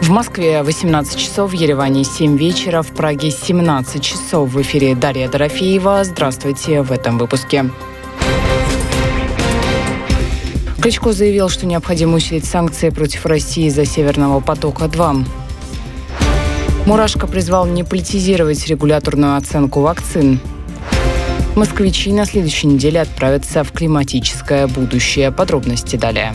В Москве 18 часов, в Ереване 7 вечера, в Праге 17 часов. В эфире Дарья Дорофеева. Здравствуйте в этом выпуске. Кличко заявил, что необходимо усилить санкции против России из-за «Северного потока-2». Мурашко призвал не политизировать регуляторную оценку вакцин. Москвичи на следующей неделе отправятся в климатическое будущее. Подробности далее.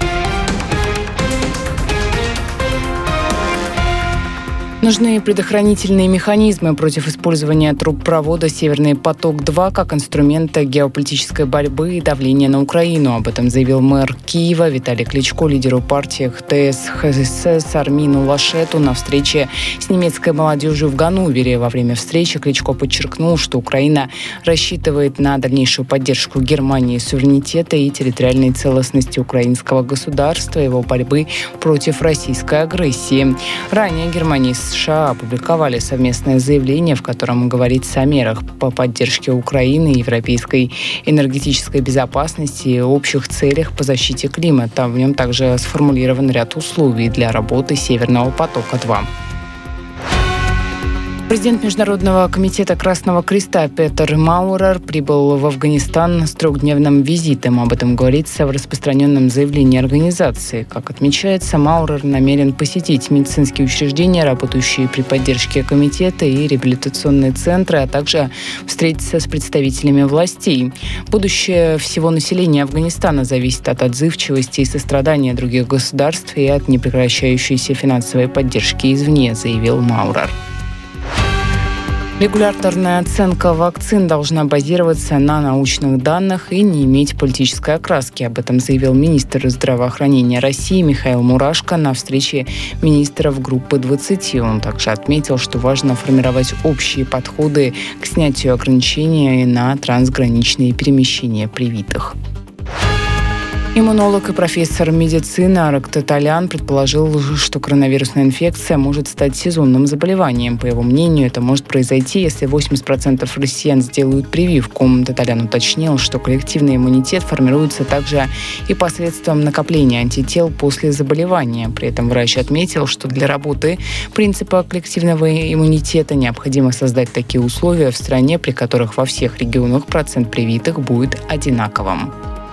Нужны предохранительные механизмы против использования трубопровода «Северный поток-2» как инструмента геополитической борьбы и давления на Украину. Об этом заявил мэр Киева Виталий Кличко лидеру партии ХТС Армину Лашету на встрече с немецкой молодежью в Ганновере. Во время встречи Кличко подчеркнул, что Украина рассчитывает на дальнейшую поддержку Германии суверенитета и территориальной целостности украинского государства и его борьбы против российской агрессии. Ранее Германия и США опубликовали совместное заявление, в котором говорится о мерах по поддержке Украины, европейской энергетической безопасности и общих целях по защите климата. В нем также сформулирован ряд условий для работы «Северного потока-2». Президент Международного комитета Красного Креста Петер Маурер прибыл в Афганистан с трехдневным визитом. Об этом говорится в распространенном заявлении организации. Как отмечается, Маурер намерен посетить медицинские учреждения, работающие при поддержке комитета, и реабилитационные центры, а также встретиться с представителями властей. Будущее всего населения Афганистана зависит от отзывчивости и сострадания других государств и от непрекращающейся финансовой поддержки извне, заявил Маурер. Регуляторная оценка вакцин должна базироваться на научных данных и не иметь политической окраски. Об этом заявил министр здравоохранения России Михаил Мурашко на встрече министров группы 20. Он также отметил, что важно формировать общие подходы к снятию ограничений на трансграничные перемещения привитых. Иммунолог и профессор медицины Арак Таталян предположил, что коронавирусная инфекция может стать сезонным заболеванием. По его мнению, это может произойти, если 80% россиян сделают прививку. Таталян уточнил, что коллективный иммунитет формируется также и посредством накопления антител после заболевания. При этом врач отметил, что для работы принципа коллективного иммунитета необходимо создать такие условия в стране, при которых во всех регионах процент привитых будет одинаковым.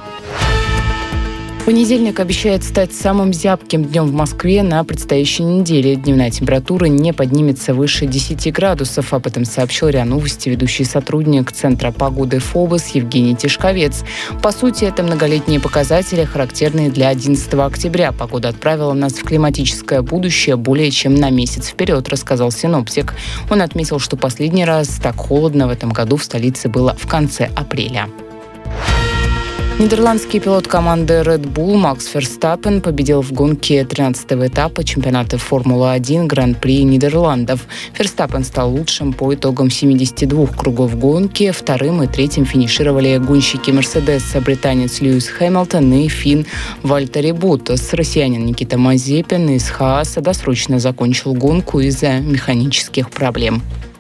Понедельник обещает стать самым зябким днем в Москве на предстоящей неделе. Дневная температура не поднимется выше 10 градусов. Об этом сообщил РИА Новости ведущий сотрудник Центра погоды ФОБОС Евгений Тишковец. По сути, это многолетние показатели, характерные для 11 октября. Погода отправила нас в климатическое будущее более чем на месяц вперед, рассказал синоптик. Он отметил, что последний раз так холодно в этом году в столице было в конце апреля. Нидерландский пилот команды Red Bull Макс Ферстаппен победил в гонке 13-го этапа чемпионата Формулы-1 Гран-при Нидерландов. Ферстаппен стал лучшим по итогам 72 кругов гонки. Вторым и третьим финишировали гонщики Мерседеса британец Льюис Хэмилтон и финн Вальтери Боттас. Россиянин Никита Мазепин из Хааса досрочно закончил гонку из-за механических проблем.